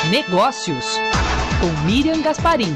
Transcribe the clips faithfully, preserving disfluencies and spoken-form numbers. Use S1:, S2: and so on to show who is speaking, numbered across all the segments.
S1: Negócios, com Miriam Gasparim.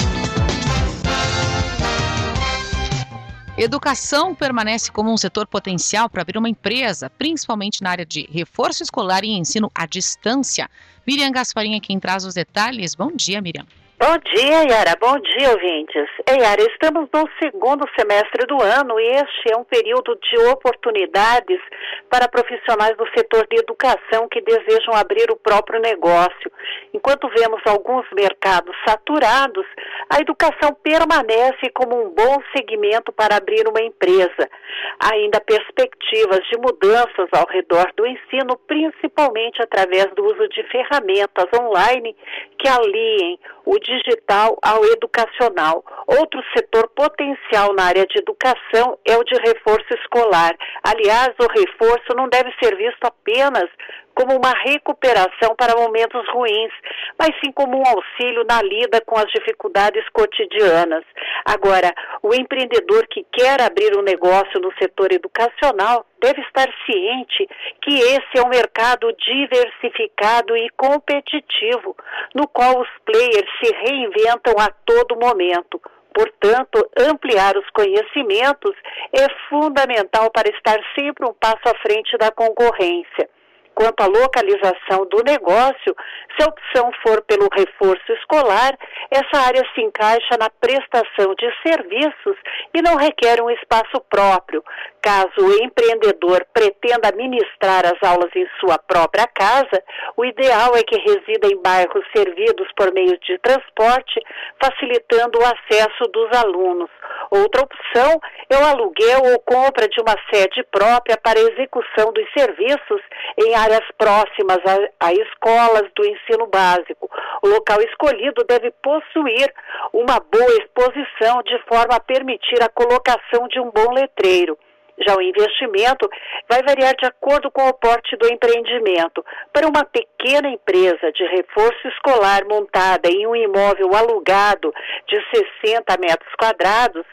S1: Educação permanece como um setor potencial para abrir uma empresa, principalmente na área de reforço escolar e ensino à distância. Miriam Gasparim é quem traz os detalhes. Bom dia, Miriam.
S2: Bom dia, Yara. Bom dia, ouvintes. É, Yara, estamos no segundo semestre do ano e este é um período de oportunidades para profissionais do setor de educação que desejam abrir o próprio negócio. Enquanto vemos alguns mercados saturados, a educação permanece como um bom segmento para abrir uma empresa. Há ainda perspectivas de mudanças ao redor do ensino, principalmente através do uso de ferramentas online que aliem o digital ao educacional. Outro setor potencial na área de educação é o de reforço escolar. Aliás, o reforço não deve ser visto apenas como uma recuperação para momentos ruins, mas sim como um auxílio na lida com as dificuldades cotidianas. Agora, o empreendedor que quer abrir um negócio no setor educacional deve estar ciente que esse é um mercado diversificado e competitivo, no qual os players se reinventam a todo momento. Portanto, ampliar os conhecimentos é fundamental para estar sempre um passo à frente da concorrência. Quanto à localização do negócio, se a opção for pelo reforço escolar, essa área se encaixa na prestação de serviços e não requer um espaço próprio. Caso o empreendedor pretenda ministrar as aulas em sua própria casa, o ideal é que resida em bairros servidos por meio de transporte, facilitando o acesso dos alunos. Outra opção é o aluguel ou compra de uma sede própria para a execução dos serviços em áreas próximas a, a escolas do ensino básico. O local escolhido deve possuir uma boa exposição de forma a permitir a colocação de um bom letreiro. Já o investimento vai variar de acordo com o porte do empreendimento. Para uma pequena empresa de reforço escolar montada em um imóvel alugado de sessenta metros quadrados,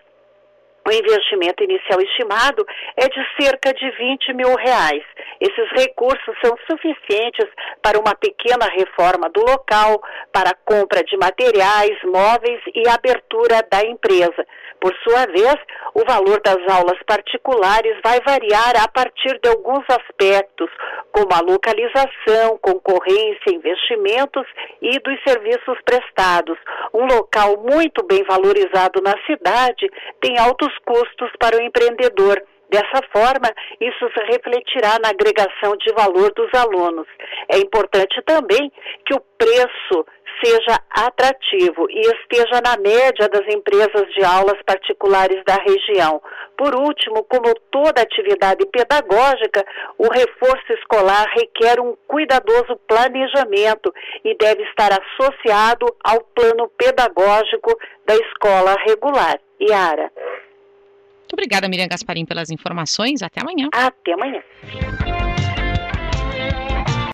S2: o investimento inicial estimado é de cerca de vinte mil reais. Esses recursos são suficientes para uma pequena reforma do local, para a compra de materiais, móveis e abertura da empresa. Por sua vez, o valor das aulas particulares vai variar a partir de alguns aspectos, como a localização, concorrência, investimentos e dos serviços prestados. Um local muito bem valorizado na cidade tem altos custos para o empreendedor. Dessa forma, isso se refletirá na agregação de valor dos alunos. É importante também que o preço seja atrativo e esteja na média das empresas de aulas particulares da região. Por último, como toda atividade pedagógica, o reforço escolar requer um cuidadoso planejamento e deve estar associado ao plano pedagógico da escola regular. Yara.
S1: Muito obrigada, Miriam Gasparim, pelas informações. Até amanhã.
S2: Até amanhã.